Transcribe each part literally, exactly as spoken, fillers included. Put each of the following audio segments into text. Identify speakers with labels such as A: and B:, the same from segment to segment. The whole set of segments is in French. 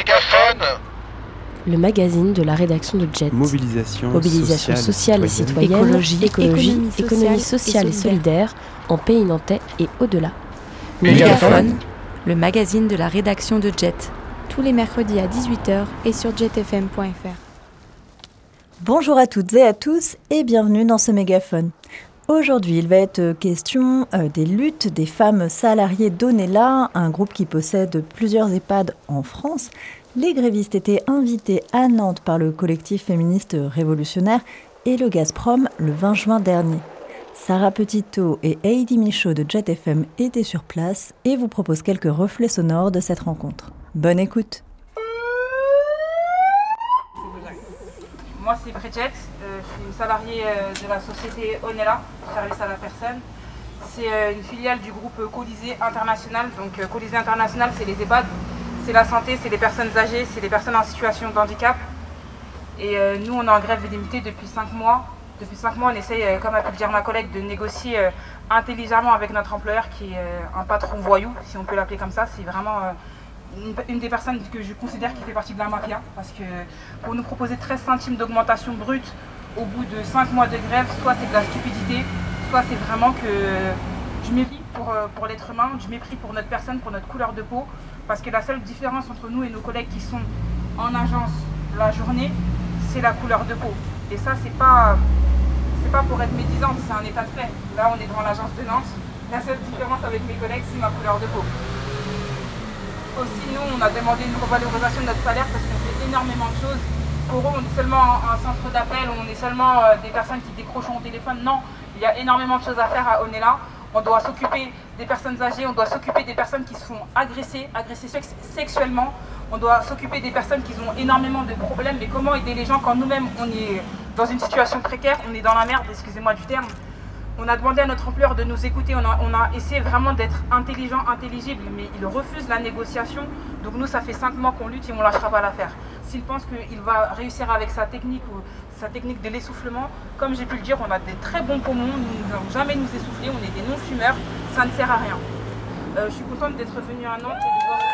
A: Mégaphone,
B: le magazine de la rédaction de Jet.
C: Mobilisation,
B: Mobilisation sociale, sociale et citoyenne, écologie, écologie économie, sociale, économie sociale et solidaire, et solidaire en Pays Nantais et au-delà.
D: Mégaphone, le magazine de la rédaction de Jet.
E: Tous les mercredis à dix-huit heures et sur jet f m point f r.
F: Bonjour à toutes et à tous et bienvenue dans ce Mégaphone. Aujourd'hui, il va être question euh, des luttes des femmes salariées d'Onella, un groupe qui possède plusieurs EHPAD en France. Les grévistes étaient invités à Nantes par le collectif féministe révolutionnaire et le Gazprom le vingt juin dernier. Sarah Petitot et Heidi Michaud de Jet F M étaient sur place et vous proposent quelques reflets sonores de cette rencontre. Bonne écoute.
G: Moi, c'est Bridget, euh, je suis une salariée euh, de la société Onella, service à la personne. C'est euh, une filiale du groupe Colisée International. Donc, euh, Colisée International, c'est les EHPAD, c'est la santé, c'est les personnes âgées, c'est les personnes en situation de handicap. Et euh, nous, on est en grève illimitée depuis cinq mois. Depuis cinq mois, on essaye, euh, comme a pu le dire ma collègue, de négocier euh, intelligemment avec notre employeur, qui est euh, un patron voyou, si on peut l'appeler comme ça. C'est vraiment euh, une, une des personnes que je considère qui fait partie de la mafia, parce que pour nous proposer treize centimes d'augmentation brute au bout de cinq mois de grève, soit c'est de la stupidité, soit c'est vraiment que du mépris pour, pour l'être humain, du mépris pour notre personne, pour notre couleur de peau, parce que la seule différence entre nous et nos collègues qui sont en agence la journée, c'est la couleur de peau. Et ça, c'est pas, c'est pas pour être médisante, c'est un état de fait. Là, on est devant l'agence de Nantes. La seule différence avec mes collègues, c'est ma couleur de peau. Aussi, nous, on a demandé une revalorisation de notre salaire parce qu'on fait énormément de choses. Pour eux, on est seulement un centre d'appel, on est seulement des personnes qui décrochent au téléphone. Non, il y a énormément de choses à faire à Onella. On doit s'occuper des personnes âgées, on doit s'occuper des personnes qui se font agresser, agresser sexuellement. On doit s'occuper des personnes qui ont énormément de problèmes. Mais comment aider les gens quand nous-mêmes, on est dans une situation précaire, on est dans la merde, excusez-moi du terme. On a demandé à notre employeur de nous écouter, on a, on a essayé vraiment d'être intelligent, intelligible, mais il refuse la négociation. Donc nous, ça fait cinq mois qu'on lutte et on ne lâchera pas l'affaire. S'il pense qu'il va réussir avec sa technique ou sa technique de l'essoufflement, comme j'ai pu le dire, on a des très bons poumons, nous n'allons jamais nous essouffler, on est des non-fumeurs, ça ne sert à rien. Euh, je suis contente d'être venue à Nantes et de voir...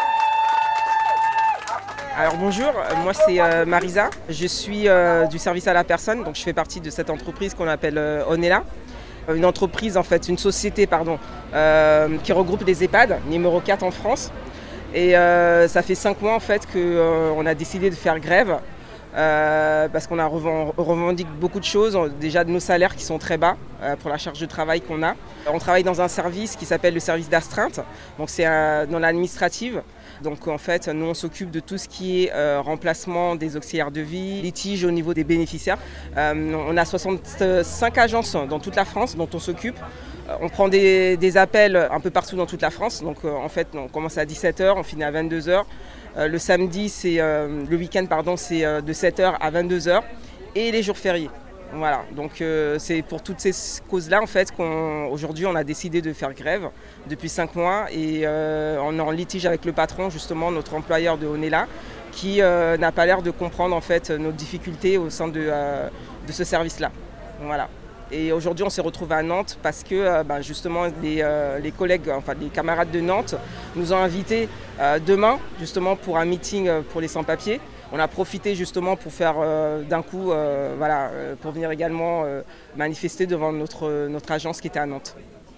H: Alors bonjour, moi c'est euh, Marisa, je suis euh, du service à la personne, donc je fais partie de cette entreprise qu'on appelle euh, Onella. Une entreprise, en fait, une société pardon, euh, qui regroupe des EHPAD, numéro quatre en France. Et euh, ça fait cinq mois en fait qu'on euh, a décidé de faire grève euh, parce qu'on a revend, revendique beaucoup de choses, déjà de nos salaires qui sont très bas euh, pour la charge de travail qu'on a. On travaille dans un service qui s'appelle le service d'astreinte, donc c'est euh, dans l'administrative. Donc en fait, nous on s'occupe de tout ce qui est euh, remplacement des auxiliaires de vie, litige au niveau des bénéficiaires. Euh, on a soixante-cinq agences dans toute la France dont on s'occupe. Euh, on prend des, des appels un peu partout dans toute la France. Donc euh, en fait, on commence à dix-sept heures, on finit à vingt-deux heures. Euh, le samedi, c'est euh, le week-end, pardon, c'est euh, de sept heures à vingt-deux heures et les jours fériés. Voilà, donc euh, c'est pour toutes ces causes-là en fait qu'aujourd'hui on, on a décidé de faire grève depuis cinq mois et euh, on est en litige avec le patron, justement notre employeur de Onella, qui euh, n'a pas l'air de comprendre en fait nos difficultés au sein de, euh, de ce service-là. Voilà. Et aujourd'hui on s'est retrouvés à Nantes parce que euh, bah, justement les, euh, les collègues, enfin les camarades de Nantes nous ont invités euh, demain justement pour un meeting pour les sans-papiers. On a profité justement pour faire euh, d'un coup, euh, voilà, euh, pour venir également euh, manifester devant notre, notre agence qui était à Nantes.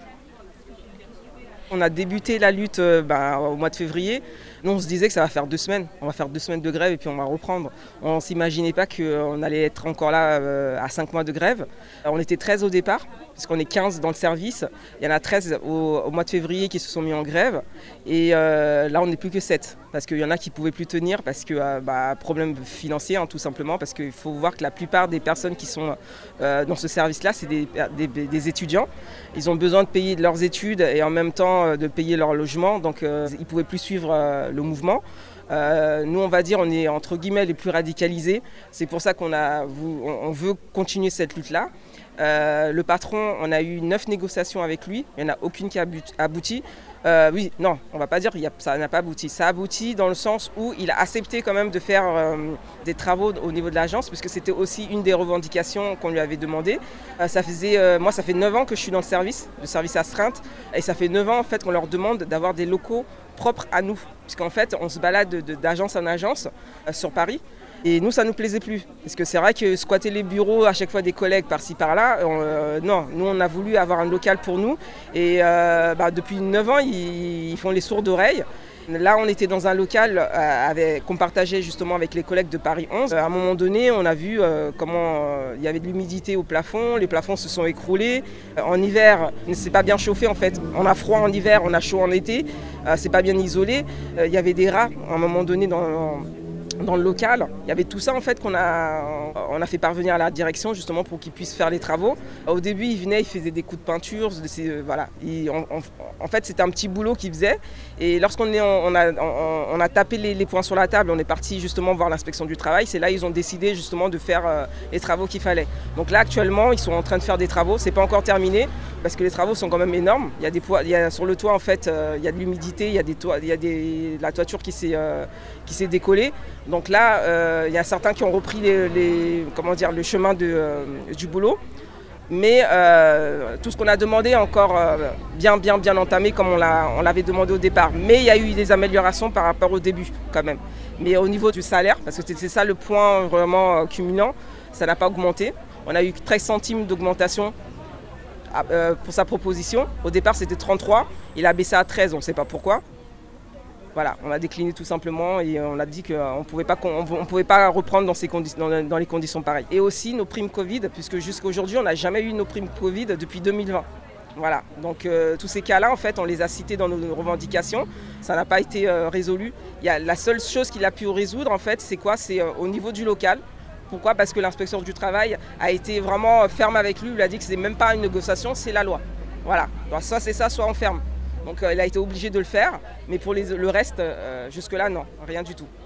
H: On a débuté la lutte euh, bah, au mois de février. Nous, on se disait que ça va faire deux semaines. On va faire deux semaines de grève et puis on va reprendre. On ne s'imaginait pas qu'on allait être encore là euh, à cinq mois de grève. On était treize au départ, puisqu'on est quinze dans le service. Il y en a treize au, au mois de février qui se sont mis en grève. Et euh, là, on n'est plus que sept. Parce qu'il y en a qui ne pouvaient plus tenir, parce que euh, bah, problème financier, hein, tout simplement. Parce qu'il faut voir que la plupart des personnes qui sont euh, dans ce service-là, c'est des, des, des étudiants. Ils ont besoin de payer de leurs études et en même temps euh, de payer leur logement. Donc, euh, ils ne pouvaient plus suivre euh, le mouvement. Euh, nous, on va dire, on est entre guillemets les plus radicalisés. C'est pour ça qu'on a, on veut continuer cette lutte-là. Euh, le patron, on a eu neuf négociations avec lui, il n'y en a aucune qui a abouti. Euh, oui, non, on ne va pas dire que ça n'a pas abouti. Ça a abouti dans le sens où il a accepté quand même de faire euh, des travaux au niveau de l'agence, puisque c'était aussi une des revendications qu'on lui avait demandé. Euh, ça faisait, euh, moi, ça fait neuf ans que je suis dans le service, le service astreinte, et ça fait neuf ans en fait, qu'on leur demande d'avoir des locaux propres à nous, puisqu'en fait, on se balade de, de, d'agence en agence euh, sur Paris. Et nous, ça ne nous plaisait plus. Parce que c'est vrai que squatter les bureaux à chaque fois des collègues par-ci par-là, euh, non, nous on a voulu avoir un local pour nous. Et euh, bah, depuis neuf ans, ils, ils font les sourdes oreilles. Là, on était dans un local euh, avec, qu'on partageait justement avec les collègues de Paris onze. À un moment donné, on a vu euh, comment euh, il y avait de l'humidité au plafond, les plafonds se sont écroulés. Euh, en hiver, c'est pas bien chauffé en fait. On a froid en hiver, on a chaud en été. Euh, c'est pas bien isolé. Euh, il y avait des rats à un moment donné dans... dans dans le local. Il y avait tout ça en fait qu'on a, on a fait parvenir à la direction justement pour qu'ils puissent faire les travaux. Au début, ils venaient, ils faisaient des coups de peinture, euh, voilà. Ils, on, on, en fait, c'était un petit boulot qu'ils faisaient. Et lorsqu'on est, on, on a, on, on a tapé les, les points sur la table, on est parti justement voir l'inspection du travail. C'est là ils ont décidé justement de faire euh, les travaux qu'il fallait. Donc là, actuellement, ils sont en train de faire des travaux. C'est pas encore terminé parce que les travaux sont quand même énormes. Il y a des poids, il y a, sur le toit en fait, euh, il y a de l'humidité, il y a des toits, il y a des, la toiture qui s'est, euh, qui s'est décollée. Donc là, euh, il y a certains qui ont repris les, les, comment dire, le chemin de, euh, du boulot. Mais euh, tout ce qu'on a demandé est encore euh, bien, bien, bien entamé comme on, l'a, on l'avait demandé au départ. Mais il y a eu des améliorations par rapport au début quand même. Mais au niveau du salaire, parce que c'est ça le point vraiment euh, culminant, ça n'a pas augmenté. On a eu treize centimes d'augmentation euh, pour sa proposition. Au départ, c'était trente-trois. Il a baissé à treize, on ne sait pas pourquoi. Voilà, on a décliné tout simplement et on a dit qu'on ne pouvait pas, qu'on, on pouvait pas reprendre dans, ces condi- dans, dans les conditions pareilles. Et aussi nos primes Covid, puisque jusqu'à aujourd'hui, on n'a jamais eu nos primes Covid depuis deux mille vingt. Voilà, donc euh, tous ces cas-là, en fait, on les a cités dans nos revendications. Ça n'a pas été euh, résolu. Il y a, la seule chose qu'il a pu résoudre, en fait, c'est quoi ? C'est euh, au niveau du local. Pourquoi ? Parce que l'inspecteur du travail a été vraiment ferme avec lui. Il a dit que ce n'est même pas une négociation, c'est la loi. Voilà, donc, soit c'est ça, soit on ferme. Donc euh, il a été obligé de le faire, mais pour les, le reste, euh, jusque-là, non, rien du tout.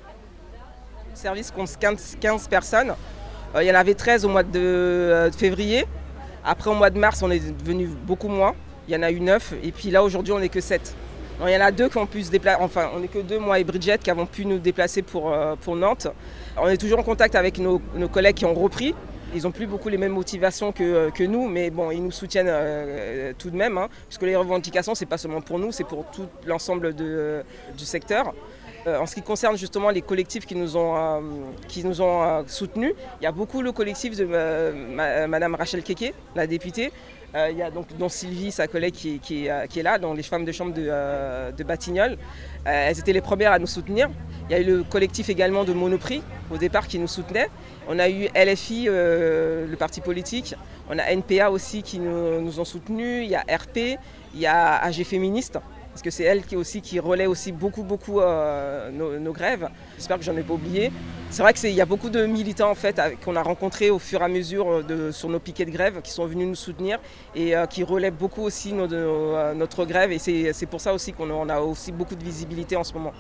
H: Le service compte quinze, quinze personnes. Euh, il y en avait treize au mois de, euh, de février. Après, au mois de mars, on est devenu beaucoup moins. Il y en a eu neuf. Et puis là, aujourd'hui, on n'est que sept. Donc, il y en a deux qui ont pu se déplacer. Enfin, on n'est que deux, moi et Bridget, qui avons pu nous déplacer pour, euh, pour Nantes. On est toujours en contact avec nos, nos collègues qui ont repris. Ils n'ont plus beaucoup les mêmes motivations que, que nous, mais bon, ils nous soutiennent euh, tout de même, hein, puisque les revendications, ce n'est pas seulement pour nous, c'est pour tout l'ensemble de, euh, du secteur. Euh, en ce qui concerne justement les collectifs qui nous ont, euh, qui nous ont euh, soutenus, il y a beaucoup le collectif de euh, ma, Madame Rachel Keke, la députée. Euh, il y a donc dont Sylvie, sa collègue, qui, qui, qui est là, dans les femmes de chambre de, euh, de Batignolles. Euh, elles étaient les premières à nous soutenir. Il y a eu le collectif également de Monoprix, au départ, qui nous soutenait. On a eu L F I, euh, le parti politique. On a N P A aussi qui nous, nous ont soutenus. Il y a R P, il y a A G Féministe, parce que c'est elle qui, aussi, qui relaie aussi beaucoup, beaucoup euh, nos, nos grèves. J'espère que j'en ai pas oublié. C'est vrai qu'il y a beaucoup de militants en fait, qu'on a rencontrés au fur et à mesure de, sur nos piquets de grève qui sont venus nous soutenir et euh, qui relaient beaucoup aussi nos, nos, notre grève. Et c'est, c'est pour ça aussi qu'on a, on a aussi beaucoup de visibilité en ce moment.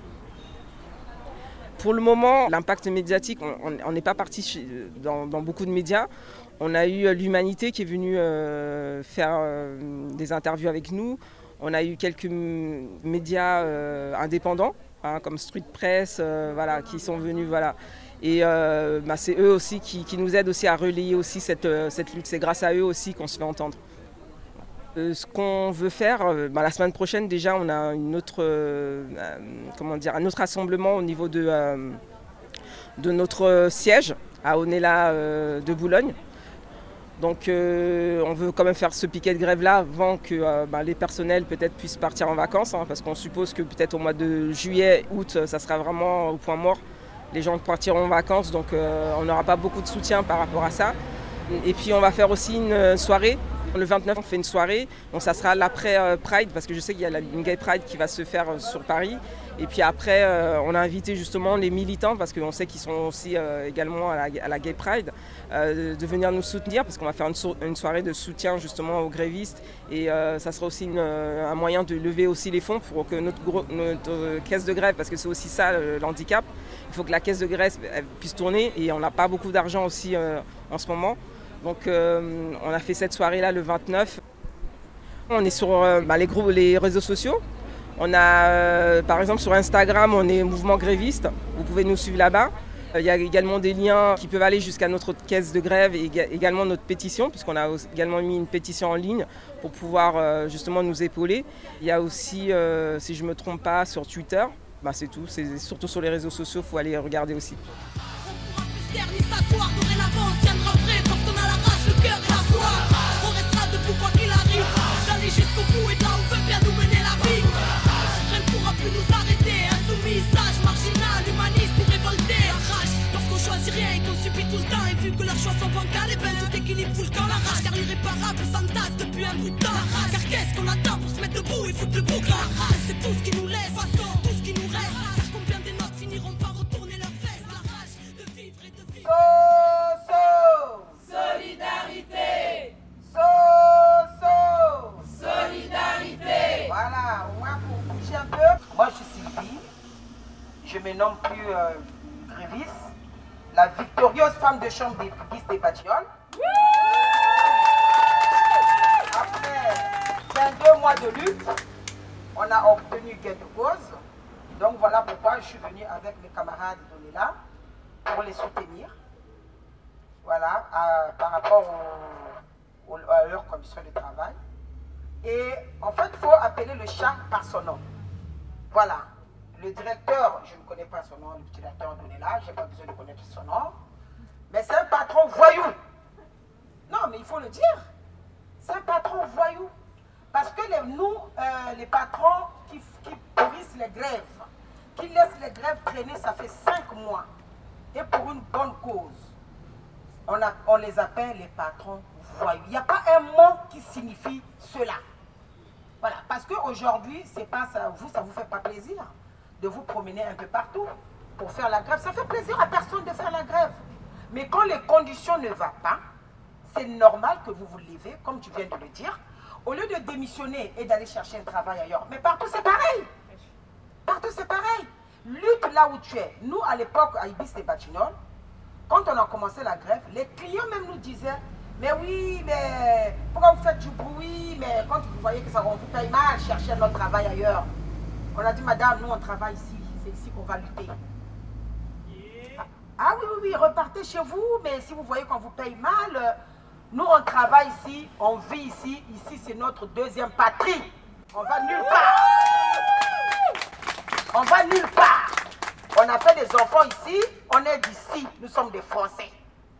H: Pour le moment, l'impact médiatique, on n'est pas parti dans, dans beaucoup de médias. On a eu l'Humanité qui est venue euh, faire euh, des interviews avec nous. On a eu quelques médias euh, indépendants, hein, comme Street Press, euh, voilà, qui sont venus. Voilà. Et euh, bah, c'est eux aussi qui, qui nous aident aussi à relayer aussi cette, cette lutte. C'est grâce à eux aussi qu'on se fait entendre. Euh, ce qu'on veut faire, euh, bah, la semaine prochaine déjà, on a une autre, euh, comment dire, un autre rassemblement au niveau de, euh, de notre siège à Onella euh, de Boulogne. Donc euh, on veut quand même faire ce piquet de grève là avant que euh, bah, les personnels peut-être puissent partir en vacances, hein, parce qu'on suppose que peut-être au mois de juillet, août, ça sera vraiment au point mort. Les gens partiront en vacances, donc euh, on n'aura pas beaucoup de soutien par rapport à ça. Et puis on va faire aussi une soirée. Le vingt-neuf, on fait une soirée, donc ça sera l'après euh, Pride, parce que je sais qu'il y a une Gay Pride qui va se faire euh, sur Paris. Et puis après, euh, on a invité justement les militants, parce qu'on sait qu'ils sont aussi euh, également à la, à la Gay Pride, euh, de venir nous soutenir, parce qu'on va faire une, so- une soirée de soutien justement aux grévistes. Et euh, ça sera aussi une, un moyen de lever aussi les fonds pour que notre, gros, notre euh, caisse de grève, parce que c'est aussi ça le, l'handicap, il faut que la caisse de grève elle puisse tourner, et on n'a pas beaucoup d'argent aussi euh, en ce moment. Donc euh, on a fait cette soirée-là le vingt-neuf. On est sur euh, bah, les, groupes, les réseaux sociaux. On a, euh, par exemple, sur Instagram, on est Mouvement Gréviste. Vous pouvez nous suivre là-bas. Il y a également des liens qui peuvent aller jusqu'à notre caisse de grève et également notre pétition, puisqu'on a également mis une pétition en ligne pour pouvoir euh, justement nous épauler. Il y a aussi, euh, si je ne me trompe pas, sur Twitter. Bah, c'est tout, c'est surtout sur les réseaux sociaux, il faut aller regarder aussi.
A: Jusqu'au bout et là on veut bien nous mener la vie. Rien ne pourra plus nous arrêter. Insoumis, sage, marginal, humaniste ou révolté. Rage, parce qu'on choisit rien et qu'on subit tout le temps. Et vu que leurs choix sont bancals, et ben tout équilibre fout le camp. La rage, car l'irréparable s'entasse depuis un bout de temps. La rage, car qu'est-ce qu'on attend pour se mettre debout et foutre le bouc. La rage, c'est tout ce qui nous laisse, tout ce qui nous reste. Car combien des nôtres finiront par retourner leurs fesses. La rage de vivre et de vivre.
C: So, so, solidarité. So, so, solidarité. Voilà, moi pour bouger un peu. Moi je suis Sylvie, je me nomme plus euh, Grévis, la victorieuse femme de chambre des grévistes des Batignolles. Après vingt-deux mois de lutte, on a obtenu gain de cause. Donc voilà pourquoi je suis venue avec mes camarades d'Onela pour les soutenir. Voilà, à, par rapport au, au, à leurs conditions de travail. Et en fait, il faut appeler le chat par son nom. Voilà. Le directeur, je ne connais pas son nom, le directeur d'Onela, je n'ai pas besoin de connaître son nom. Mais c'est un patron voyou. Non, mais il faut le dire. C'est un patron voyou. Parce que les, nous, euh, les patrons qui, qui pourrissent les grèves, qui laissent les grèves traîner, ça fait cinq mois. Et pour une bonne cause. On, a, on les appelle les patrons voyous. Il n'y a pas un mot qui signifie cela. Voilà, parce qu'aujourd'hui, c'est pas ça, vous, ça ne vous fait pas plaisir de vous promener un peu partout pour faire la grève. Ça fait plaisir à personne de faire la grève. Mais quand les conditions ne vont pas, c'est normal que vous vous levez, comme tu viens de le dire, au lieu de démissionner et d'aller chercher un travail ailleurs. Mais partout, c'est pareil. Partout, c'est pareil. Lutte là où tu es. Nous, à l'époque, à Ibis et Batignolles, quand on a commencé la grève, les clients même nous disaient « Mais oui, mais pourquoi vous faites du bruit? Mais quand vous voyez que ça on vous paye mal, cherchez notre travail ailleurs. » On a dit « Madame, nous on travaille ici, c'est ici qu'on va lutter. Yeah. » Ah oui, oui, oui, repartez chez vous, mais si vous voyez qu'on vous paye mal, nous on travaille ici, on vit ici, ici c'est notre deuxième patrie. On va nulle part. On va nulle part. On a fait des enfants ici, on est d'ici, nous sommes des Français.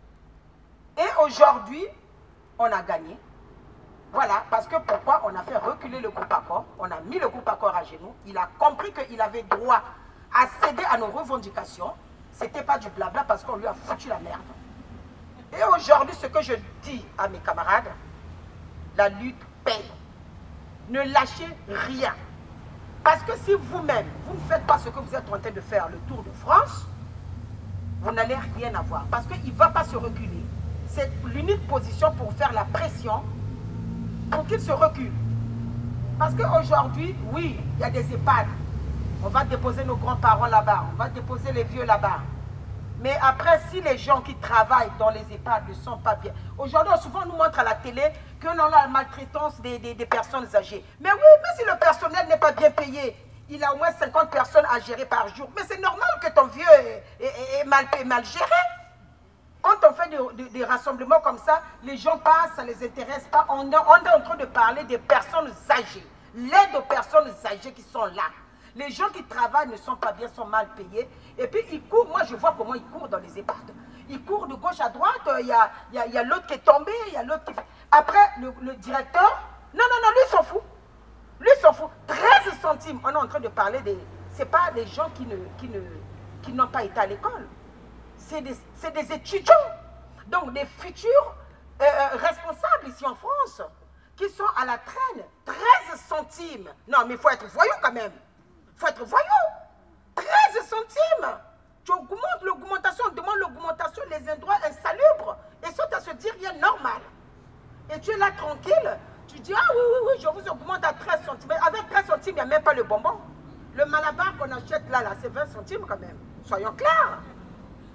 C: Et aujourd'hui, on a gagné. Voilà, parce que pourquoi on a fait reculer le groupe Accord, on a mis le groupe Accord à genoux, il a compris qu'il avait droit à céder à nos revendications. C'était pas du blabla parce qu'on lui a foutu la merde. Et aujourd'hui, ce que je dis à mes camarades, la lutte paye. Ne lâchez rien. Parce que si vous-même, vous ne faites pas ce que vous êtes en train de faire, le Tour de France, vous n'allez rien avoir. Parce qu'il ne va pas se reculer. C'est l'unique position pour faire la pression pour qu'il se recule. Parce qu'aujourd'hui, oui, il y a des EHPAD. On va déposer nos grands-parents là-bas. On va déposer les vieux là-bas. Mais après, si les gens qui travaillent dans les EHPAD ne sont pas bien... Aujourd'hui, souvent, on nous montre à la télé qu'on a la maltraitance des, des, des personnes âgées. Mais oui, mais si le personnel n'est pas bien payé, il a au moins cinquante personnes à gérer par jour. Mais c'est normal que ton vieux est, est, est, mal, est mal géré. Quand on fait des, des, des rassemblements comme ça, les gens passent, ça ne les intéresse pas. On, on est en train de parler des personnes âgées. L'aide aux personnes âgées qui sont là. Les gens qui travaillent ne sont pas bien, sont mal payés. Et puis ils courent, moi je vois comment ils courent dans les EHPAD. Ils courent de gauche à droite, il y a, y a, y a l'autre qui est tombé, il y a l'autre qui... Après, le, le directeur, non, non, non, lui il s'en fout. Lui il s'en fout. treize centimes, on est en train de parler des... Ce n'est pas des gens qui, ne, qui, ne, qui n'ont pas été à l'école. C'est des, c'est des étudiants. Donc des futurs euh, responsables ici en France, qui sont à la traîne. treize centimes. Non, mais il faut être voyou quand même. Il faut être voyou. treize centimes. Tu augmentes l'augmentation, on demande l'augmentation, les endroits insalubres. Et ça, à se dire, il est normal. Et tu es là tranquille. Tu dis, ah oui, oui, oui, je vous augmente à treize centimes. Mais avec treize centimes, il n'y a même pas le bonbon. Le malabar qu'on achète là, là c'est vingt centimes quand même. Soyons clairs.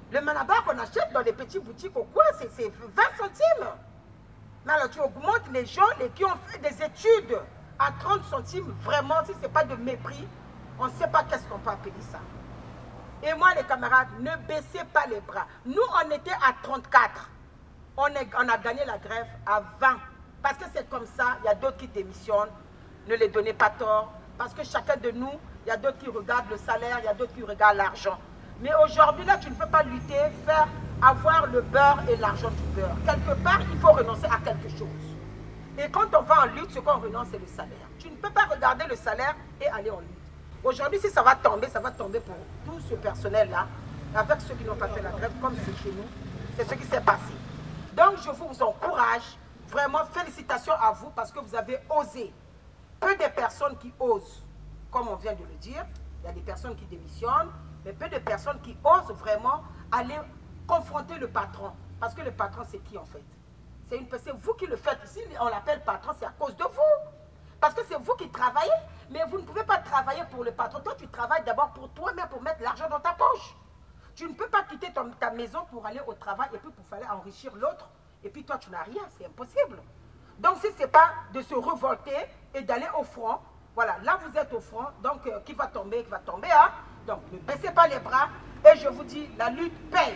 C: Le manabar qu'on achète dans les petites boutiques au coin, c'est vingt centimes. Mais alors tu augmentes les gens les qui ont fait des études à trente centimes. Vraiment, si ce n'est pas de mépris, on ne sait pas qu'est-ce qu'on peut appeler ça. Et moi, les camarades, ne baissez pas les bras. Nous, on était à trente-quatre. On, est, on a gagné la grève à vingt. Parce que c'est comme ça, il y a d'autres qui démissionnent. Ne les donnez pas tort. Parce que chacun de nous, il y a d'autres qui regardent le salaire, il y a d'autres qui regardent l'argent. Mais aujourd'hui, là, tu ne peux pas lutter, faire avoir le beurre et l'argent du beurre. Quelque part, il faut renoncer à quelque chose. Et quand on va en lutte, ce qu'on renonce, c'est le salaire. Tu ne peux pas regarder le salaire et aller en lutte. Aujourd'hui, si ça va tomber, ça va tomber pour tout ce personnel-là, avec ceux qui n'ont pas fait la grève, comme c'est chez nous. C'est ce qui s'est passé. Donc, je vous encourage, vraiment, félicitations à vous, parce que vous avez osé. Peu de personnes qui osent, comme on vient de le dire, il y a des personnes qui démissionnent, mais peu de personnes qui osent vraiment aller confronter le patron. Parce que le patron, c'est qui en fait? C'est vous qui le faites. Si on l'appelle patron, c'est à cause de vous. Parce que c'est vous qui travaillez, mais vous ne pouvez pas travailler pour le patron. Toi, tu travailles d'abord pour toi-même, pour mettre l'argent dans ta poche. Tu ne peux pas quitter ton, ta maison pour aller au travail et puis pour aller enrichir l'autre. Et puis toi, tu n'as rien, c'est impossible. Donc, si ce n'est pas de se révolter et d'aller au front, voilà, là, vous êtes au front, donc euh, qui va tomber, qui va tomber, hein? Donc, ne baissez pas les bras et je vous dis, la lutte paye.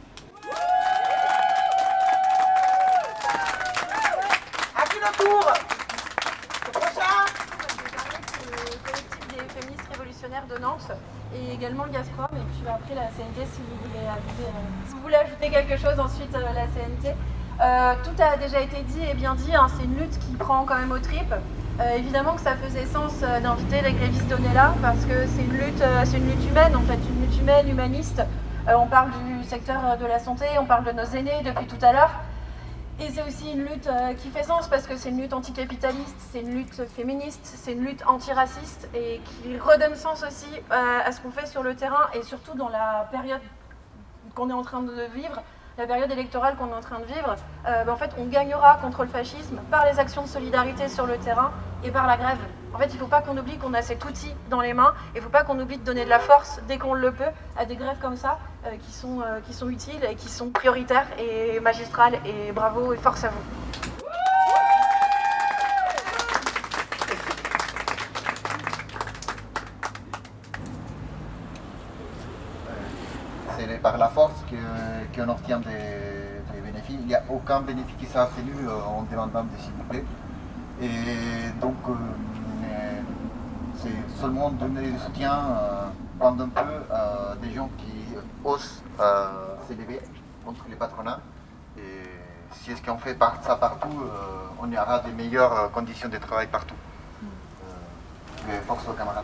C: À qui le tour? Le prochain?
I: Le collectif des féministes révolutionnaires de Nantes et également le Gazprom, et puis après la C N T si vous voulez ajouter, euh, si vous voulez ajouter quelque chose, ensuite euh, la C N T. Euh, tout a déjà été dit et bien dit, hein, c'est une lutte qui prend quand même aux tripes. Euh, évidemment que ça faisait sens euh, d'inviter les grévistes d'Onella parce que c'est une lutte, euh, c'est une lutte humaine en fait, une lutte humaine, humaniste. Euh, on parle du secteur de la santé, on parle de nos aînés depuis tout à l'heure. Et c'est aussi une lutte euh, qui fait sens parce que c'est une lutte anticapitaliste, c'est une lutte féministe, c'est une lutte antiraciste et qui redonne sens aussi euh, à ce qu'on fait sur le terrain et surtout dans la période qu'on est en train de vivre. La période électorale qu'on est en train de vivre, euh, ben en fait, on gagnera contre le fascisme par les actions de solidarité sur le terrain et par la grève. En fait, il ne faut pas qu'on oublie qu'on a cet outil dans les mains, il ne faut pas qu'on oublie de donner de la force dès qu'on le peut à des grèves comme ça, euh, qui sont, euh, qui sont utiles et qui sont prioritaires et magistrales. Et bravo et force à vous.
J: C'est par la force qu'on que obtient des, des bénéfices. Il n'y a aucun bénéfice qui s'est obtenu euh, en demandant des s'il vous plaît. Et donc, euh, c'est seulement donner du soutien euh, pendant un peu euh, des gens qui osent euh, s'élever contre les patronats. Et si est-ce qu'on fait par, ça partout, euh, on y aura des meilleures conditions de travail partout. Euh, force aux camarades.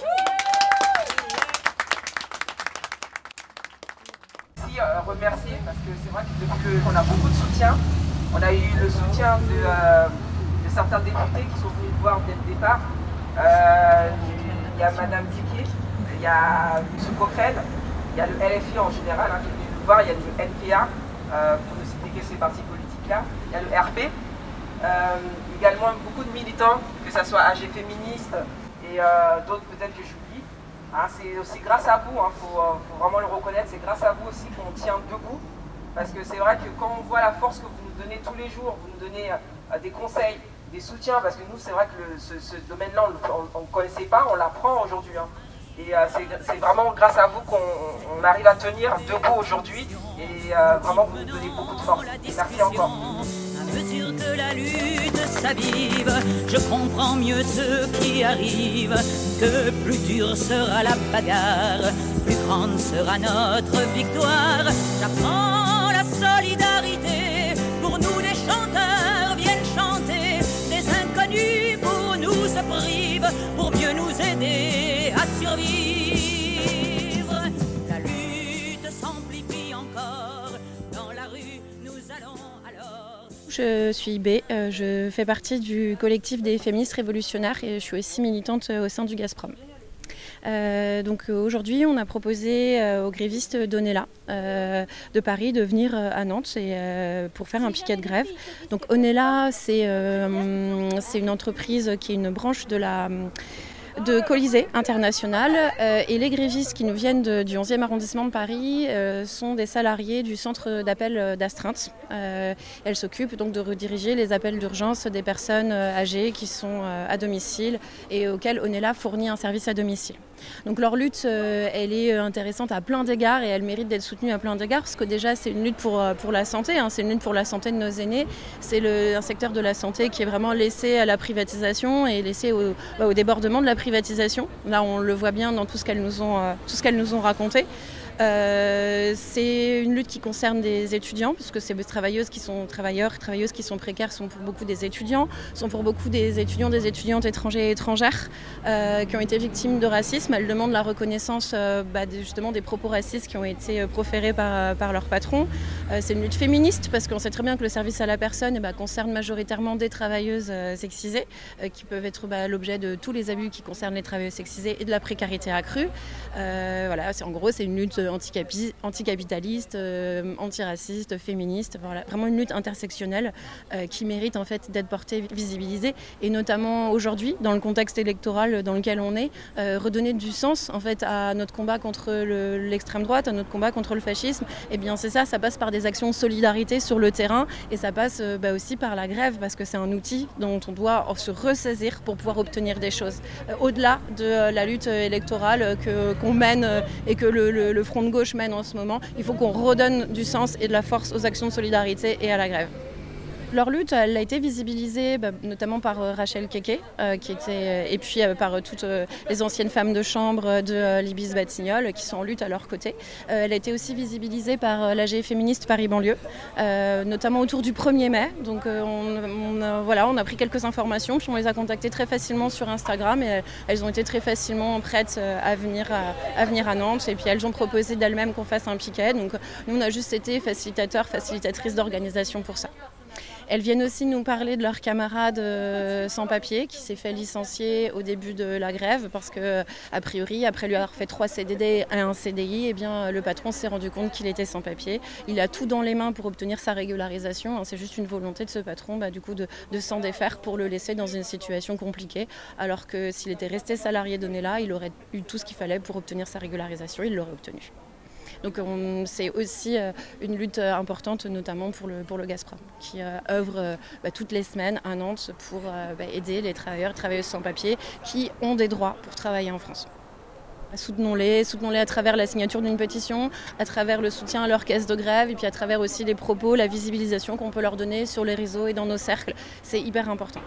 H: Euh, remercier parce que c'est vrai que depuis qu'on a beaucoup de soutien, on a eu le soutien de, euh, de certains députés qui sont venus nous voir dès le départ. Euh, il y a Madame Diquier, il y a M. Coquerel, il y a le L F I en général hein, qui est venu nous voir, il y a le N P A euh, pour ne citer que ces partis politiques-là, il y a le R P, euh, également beaucoup de militants, que ce soit A G féministe et euh, d'autres peut-être que j'oublie. Hein, c'est aussi grâce à vous, il hein, faut, faut vraiment le reconnaître, c'est grâce à vous aussi qu'on tient debout. Parce que c'est vrai que quand on voit la force que vous nous donnez tous les jours, vous nous donnez euh, des conseils, des soutiens, parce que nous c'est vrai que le, ce, ce domaine-là on ne connaissait pas, on l'apprend aujourd'hui. Hein. Et euh, c'est vraiment grâce à vous qu'on arrive à tenir debout aujourd'hui et euh, vraiment vous nous donnez beaucoup de force. Et merci encore.
K: À mesure que la lutte s'avive, je comprends mieux ce qui arrive, que plus dure sera la bagarre, plus grande sera notre victoire. J'apprends la solidarité, pour nous les chanteurs viennent chanter, des inconnus pour nous se privent, pour mieux nous aider à survivre. La lutte s'amplifie encore, dans la rue nous allons alors.
L: Je suis B, euh, je fais partie du collectif des féministes révolutionnaires et je suis aussi militante au sein du Gazprom. Euh, donc aujourd'hui, on a proposé euh, aux grévistes d'Onella euh, de Paris de venir euh, à Nantes et, euh, pour faire un piquet de grève. Donc Onella, c'est euh, c'est une entreprise qui est une branche de la de Colisée International euh, et les grévistes qui nous viennent de, du onzième arrondissement de Paris euh, sont des salariés du centre d'appel d'astreinte. Euh, elles s'occupent donc de rediriger les appels d'urgence des personnes euh, âgées qui sont euh, à domicile et auxquelles Onella fournit un service à domicile. Donc leur lutte, euh, elle est intéressante à plein d'égards et elle mérite d'être soutenue à plein d'égards parce que déjà c'est une lutte pour, pour la santé, hein, c'est une lutte pour la santé de nos aînés. C'est le, un secteur de la santé qui est vraiment laissé à la privatisation et laissé au, au débordement de la privatisation. Là on le voit bien dans tout ce qu'elles nous ont, euh, tout ce qu'elles nous ont raconté. Euh, c'est une lutte qui concerne des étudiants, puisque ces travailleuses qui sont travailleurs, travailleuses qui sont précaires sont pour beaucoup des étudiants, sont pour beaucoup des étudiants, des étudiantes étrangers et étrangères euh, qui ont été victimes de racisme. Elles demandent la reconnaissance euh, bah, justement des propos racistes qui ont été proférés par, par leur patron. Euh, c'est une lutte féministe, parce qu'on sait très bien que le service à la personne eh bah, concerne majoritairement des travailleuses euh, sexisées, euh, qui peuvent être bah, l'objet de tous les abus qui concernent les travailleuses sexisées et de la précarité accrue. Euh, voilà, c'est, en gros, c'est une lutte Anticapi- anticapitaliste, euh, antiraciste, féministe, voilà, vraiment une lutte intersectionnelle euh, qui mérite en fait d'être portée, visibilisée et notamment aujourd'hui dans le contexte électoral dans lequel on est, euh, redonner du sens en fait à notre combat contre le, l'extrême droite, à notre combat contre le fascisme. Et bien c'est ça, ça passe par des actions de solidarité sur le terrain et ça passe euh, bah, aussi par la grève parce que c'est un outil dont on doit se ressaisir pour pouvoir obtenir des choses euh, au-delà de euh, la lutte électorale que, qu'on mène euh, et que le, le, le Front de gauche mène en ce moment. Il faut qu'on redonne du sens et de la force aux actions de solidarité et à la grève. Leur lutte, elle a été visibilisée bah, notamment par euh, Rachel Keke, euh, qui était, euh, et puis euh, par euh, toutes euh, les anciennes femmes de chambre de euh, Libis Batignolles, qui sont en lutte à leur côté. Euh, elle a été aussi visibilisée par euh, l'A G féministe Paris-Banlieue, euh, notamment autour du premier mai. Donc euh, on, on, a, voilà, on a pris quelques informations, puis on les a contactées très facilement sur Instagram, et elles ont été très facilement prêtes euh, à, venir à, à venir à Nantes, et puis elles ont proposé d'elles-mêmes qu'on fasse un piquet. Donc nous, on a juste été facilitateurs, facilitatrices d'organisation pour ça. Elles viennent aussi nous parler de leur camarade euh, sans papier qui s'est fait licencier au début de la grève parce que, a priori, après lui avoir fait trois C D D et un C D I, eh bien, le patron s'est rendu compte qu'il était sans papier. Il a tout dans les mains pour obtenir sa régularisation. Hein, c'est juste une volonté de ce patron bah, du coup, de, de s'en défaire pour le laisser dans une situation compliquée. Alors que s'il était resté salarié d'Onella, il aurait eu tout ce qu'il fallait pour obtenir sa régularisation. Il l'aurait obtenu. Donc on, c'est aussi euh, une lutte euh, importante, notamment pour le, pour le Gazprom, qui euh, œuvre euh, bah, toutes les semaines à Nantes pour euh, bah, aider les travailleurs et travailleuses sans papier qui ont des droits pour travailler en France. Soutenons-les, soutenons-les à travers la signature d'une pétition, à travers le soutien à leur caisse de grève et puis à travers aussi les propos, la visibilisation qu'on peut leur donner sur les réseaux et dans nos cercles. C'est hyper important.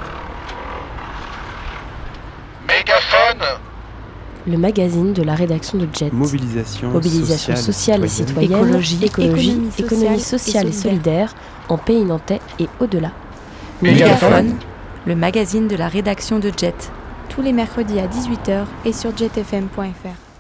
B: Mégaphone. Le magazine de la rédaction de Jet.
M: Mobilisation,
B: Mobilisation sociale, sociale et citoyenne, écologie, écologie économie, sociale, économie sociale et solidaire, et solidaire en pays nantais et au-delà.
D: Mégaphone, le magazine de la rédaction de Jet.
E: Tous les mercredis à dix-huit heures et sur jet f m point f r.